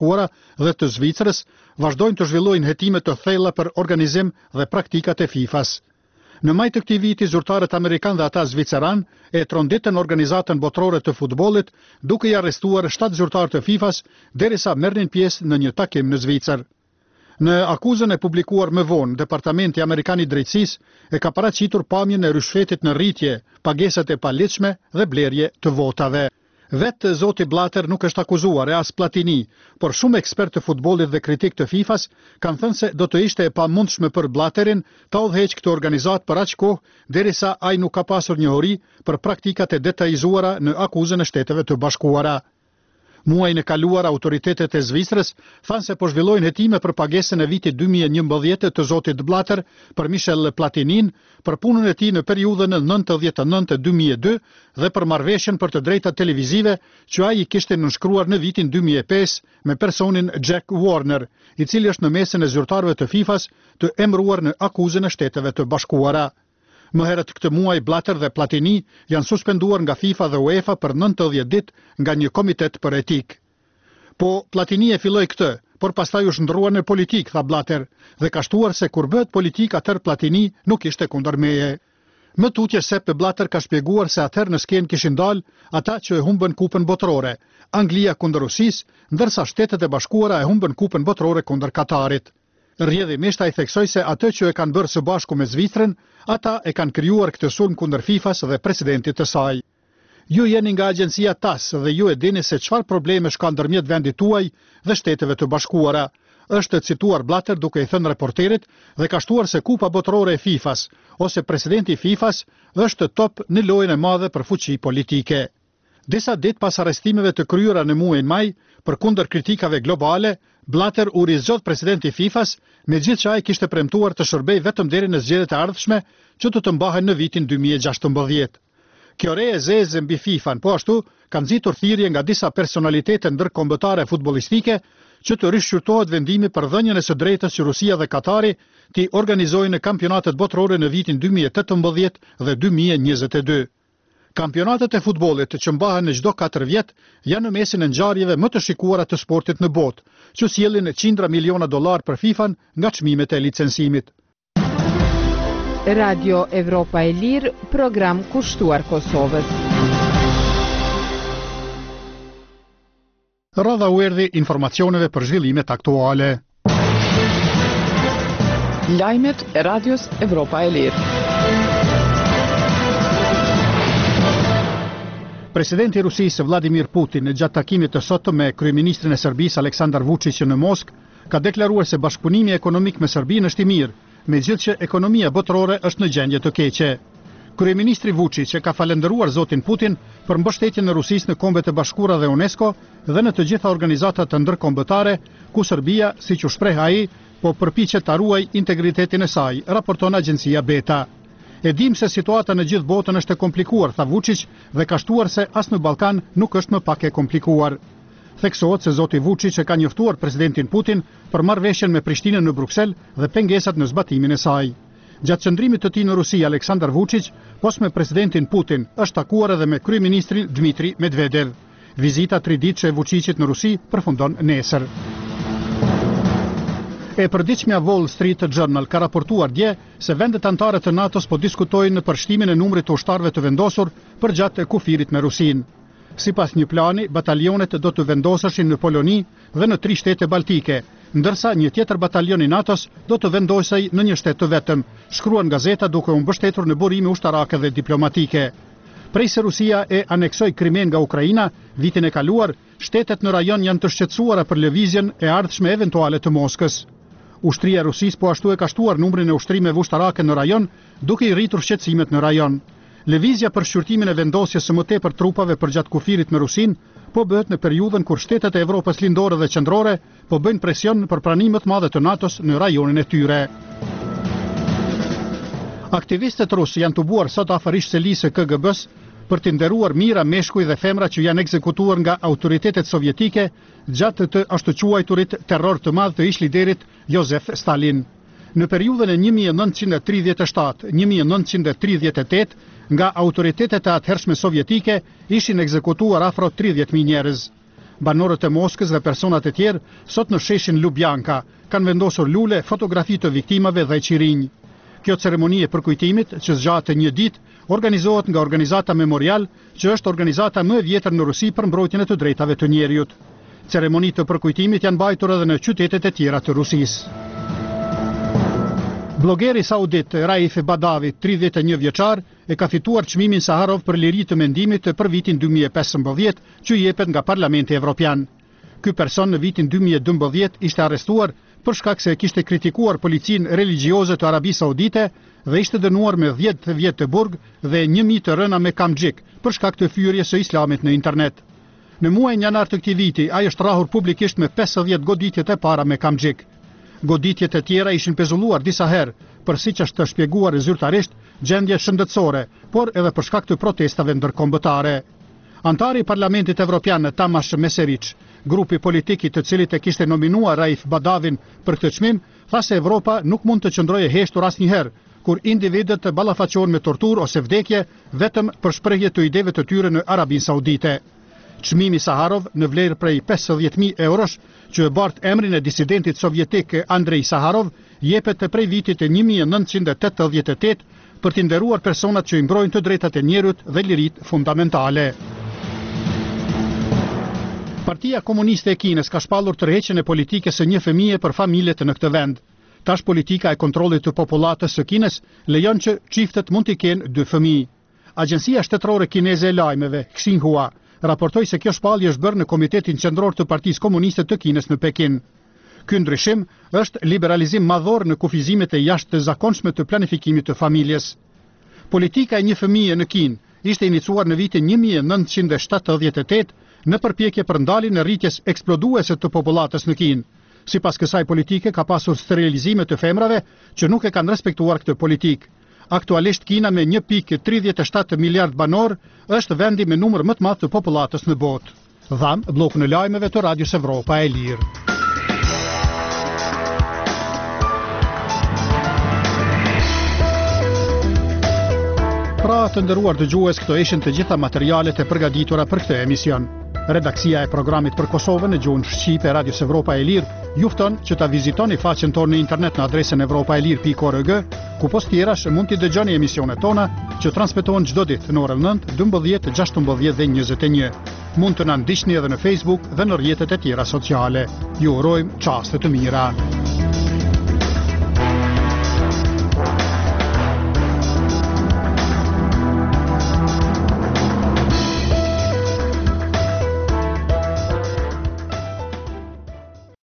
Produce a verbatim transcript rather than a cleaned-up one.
Bashkuara dhe të Zvicrës vazhdojnë të zhvillojnë hetime të thella për organizim dhe praktikat e FIFA-s. Në maj të këtij viti, zyrtarët amerikan dhe ata zviceran e tronditën organizatën botërore të futbollit, duke i arrestuar shtatë zyrtarë të FIFA-s derisa merrnin pjesë në një takim në Zvicër. Në akuzën e publikuar më vonë, Departamenti Amerikan i Drejtësisë e ka paraqitur pamjen e rishfetit në rritje, pagesat e paligjshme dhe blerje të votave. Vetë zoti Blatter nuk është akuzuar e as Platini, por shumë ekspertë të futbollit dhe kritik të FIFA-s kanë thënë se do të ishte e pamundshme për Blatterin ta udhëheqë këtë organizat për aq kohë, derisa ai nuk ka pasur njohuri për praktikat e detajzuara në akuzën e Shteteve të Bashkuara. Muajin e kaluar, autoritetet e Zvicrës thanë se po zhvillojnë hetime për pagesën e vitit dy mijë e njëmbëdhjetë të zotit Blatter për Michel Platinin, për punën e tij në periudhën e nëntëdhjetë e nëntë dy mijë e dy dhe për marrëveshjen për të drejtat televizive që ai i kishte nënshkruar në vitin dy mijë e pesë me personin Jack Warner, i cili është në mesin e zyrtarëve të FIFA-s të emëruar në akuzën e Shteteve të Bashkuara. Më herët këtë muaj, Blatter dhe Platini janë suspenduar nga FIFA dhe UEFA për nëntëdhjetë ditë nga një komitet për etik. Po Platini e filloi këtë, por pastaj u shndrua në politik, tha Blatter, dhe ka shtuar se kur bëhet politik atëherë Platini nuk ishte kundër meje. Më tutje Sepp Blatter ka shpjeguar se atëherë në skenë kishin dalë ata që e humbën kupën botërore, Anglia kundër Rusisë, ndërsa Shtetet e Bashkuara e humbën kupën botërore kundër Katarit. Rrjedhimisht ai theksoi se atë që e kanë bërë së bashku me Zvicrën, ata e kanë krijuar këtë sulm kundër FIFA-s dhe presidentit të saj. Ju jeni nga agjencia T A S dhe ju e dini se çfarë problemesh ka ndërmjet vendit tuaj dhe Shteteve të Bashkuara, është cituar Blatter duke i thënë reporterit dhe ka shtuar se kupa botërore e FIFA-s ose presidenti i FIFA-s është top në lojën e madhe për fuqi politike. Disa ditë pas arrestimeve të kryera në muajin maj, përkundër kritikave globale, Blatter u rizgjodh presidenti i FIFA-s, megjithëse ai kishte premtuar të shërbejë vetëm deri në zgjedhjet e ardhshme që do të mbahen në vitin dy mijë e gjashtëmbëdhjetë. Kjo re e zezë mbi FIFA-n, po ashtu ka nxitur thirrje nga disa personalitete ndërkombëtare futbollistike që të rishqyrtohet vendimi për dhënien e së drejtës që Rusia dhe Katari t'i organizojnë kampionatet botërore në vitin dy mijë e tetëmbëdhjetë dhe dy mijë e njëzet e dy. Kampionatet e futbollit që mbahen në çdo katër vjet janë në mesin e ngjarjeve më të shikuara të sportit në botë, që sjellin qindra miliona dollar për FIFA-n nga çmimet e licencimit. Radio Evropa e Lirë, program kushtuar Kosovës. Radha u erdhi informacioneve për zhvillimet aktuale. Lajmet e Radios Evropa e Lirë. Presidenti i Rusisë Vladimir Putin në gjatë takimit të sotëm me kryeministrin e Serbisë Aleksandar Vučić në Moskë ka deklaruar se bashkëpunimi ekonomik me Serbinë është i mirë, megjithëse ekonomia botërore është në gjendje të keqe. Kryeministri Vučić e ka falendëruar zotin Putin për mbështetjen e Rusisë në Kombet e Bashkuara dhe UNESCO dhe në të gjitha organizatat ndërkombëtare ku Serbia, siç u shpreh ai, po përpiqet ta ruajë integritetin e saj, raporton agjencia Beta. E dim se situata në gjithë botën është e komplikuar, tha Vučić, dhe ka shtuar se as në Ballkan nuk është më pak e komplikuar. Theksohet se zoti Vučić e ka njoftuar presidentin Putin për marrëveshjen me Prishtinën në Bruksel dhe pengesat në zbatimin e saj. Gjatë qëndrimit të tij në Rusi, Aleksandar Vučić, pos me presidentin Putin, është takuar edhe me kryeministrin Dmitri Medvedev. Vizita triditëshe e Vučićit në Rusi përfundon nesër. E përditshmja Wall Street Journal ka raportuar dje se vendet anëtare të NATO-s po diskutojnë për shtimin e numrit të ushtarëve të vendosur për gjatë kufirit me Rusinë. Sipas një plani, batalionet do të vendoseshin në Poloni dhe në tri shtete baltike, ndërsa një tjetër batalion i NATO-s do të vendosej në një shtet të vetëm, shkruan gazeta duke u mbështetur në burime ushtarake dhe diplomatike. Prej se Rusia e aneksoi Krimen nga Ukraina vitin e kaluar, shtetet në rajon janë të shqetësuara për lëvizjen e ardhshme eventuale të Moskës. Ushtria e Rusisë po ashtu e ka shtuar numrin e ushtrimeve ushtarake në rajon, duke i rritur shqetësimet në rajon. Lëvizja për shqyrtimin e vendosjes së më tepër trupave përgjatë kufirit me Rusinë po bëhet në periudhën kur shtetet e Evropës lindore dhe qendrore po bëjnë presion për pranim më të madhe të NATO-s në rajonin e tyre. Aktivistët rusë janë tubuar sot afër ish-selisë së K G B-s për të nderuar mijëra meshkuj dhe femra që janë ekzekutuar nga autoritetet sovjetike gjatë të ashtu quajturit terror të madh të ish-liderit Josef Stalin. Në periudhën e një mijë e nëntëqind e tridhjetë e shtatë - një mijë e nëntëqind e tridhjetë e tetë, nga autoritetet e atëhershme sovjetike ishin ekzekutuar afro tridhjetë mijë njerëz. Banorët e Moskës dhe personat e tjerë sot në sheshin Lubjanka kanë vendosur lule, fotografi të viktimave dhe qirinj. Kjo ceremoni e përkujtimit, që zgjatet një ditë, organizohet nga Organizata Memorial, që është organizata më e vjetër në Rusi për mbrojtjen e të drejtave të njerëzit. Ceremonitë të përkujtimit janë mbajtur edhe në qytetet e tjera të Rusisë. Blogeri saudit Raif Badavi, tridhjetë e një vjeçar, e ka fituar çmimin Saharov për liri të mendimit për vitin dy mijë e pesëmbëdhjetë, që jepet nga Parlamenti Evropian. Ky person në vitin dy mijë e dymbëdhjetë ishte arrestuar për shkak se kishte kritikuar policinë religjioze të Arabisë Saudite dhe ishte dënuar me dhjetë vjet të burg dhe një mijë të rëna me kamxhik për shkak të fyrjes së islamit në internet. Në muajin janar të këtij viti, ai është rrahur publikisht me pesëdhjetë goditjet e para me kamxhik. Goditjet e tjera ishin pezulluar disa herë, për siç është shpjeguar zyrtarisht, gjendje shëndetësore, por edhe për shkak të protestave ndërkombëtare. Antari i Parlamentit Evropian Tamash Meseric, grupi politik i të cilit e kishte nominuar Raif Badavin për këtë çmim, tha se Evropa nuk mund të qëndrojë e heshtur asnjëherë kur individët të ballafaqohen me torturë ose vdekje vetëm për shprehje të ideve të tyre në Arabinë Saudite. Çmimi Saharov në vlerë prej pesëdhjetë mijë eurosh, që e bart emrin e disidentit sovjetik Andrei Saharov, jepet prej vitit e një mijë e nëntëqind e tetëdhjetë e tetë për t'i nderuar personat që i mbrojnë të drejtat e njerëzit dhe liritë fundamentale. Partia Komuniste e Kinës ka shpallur tërheqjen e politikës së një fëmije për familjet në këtë vend. Tash politika e kontrollit të popullatës së Kinës lejon që çiftet mund të kenë dy fëmijë. Agjencia shtetërore kineze e lajmeve, Xinhua, raportoi se kjo shpallje është bërë në Komitetin Qendror të Partisë Komuniste të Kinës në Pekin. Ky ndryshim është liberalizim madhor në kufizimet e jashtëzakonshme të planifikimit të familjes. Politika e një fëmije në Kinë ishte iniciuar në vitin një mijë e nëntëqind e shtatëdhjetë e tetë në përpjekje për ndaljen e rritjes eksploduese të popullatës në Kinë. Sipas kësaj politike ka pasur sterilizime të femrave që nuk e kanë respektuar këtë politikë. Aktualisht Kina me një pikë tridhjetë e shtatë miliard banor është vendi me numër më të madh të popullatës në botë. Dham bllokun e lajmeve të Radios Evropa e Lirë. Pra të nderuar dëgjues, këto ishin të gjitha materialet e përgatitura për këtë emision. Redaksia e programit për Kosovën në gjuhën shqipe e Radios Evropa e Lirë ju fton që ta vizitoni faqen tonë në internet në adresën evropaelir pikë org, ku post tjerash mund t'i dëgjoni emisionet tona që transmetohen çdo ditë në orën nëntë, dymbëdhjetë, gjashtëmbëdhjetë dhe njëzet e një. Mund të na ndiqni edhe në Facebook dhe në rrjetet e tjera sociale. Ju urojmë çaste të mira.